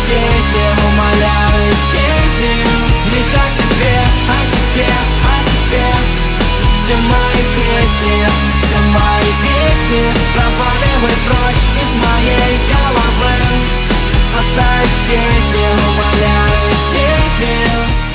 исчезни, умоляю, исчезни. Лишь о тебе, о тебе, о тебе. Все мои песни проваливай прочь из моей головы. Просто исчезни, умоляю, исчезни.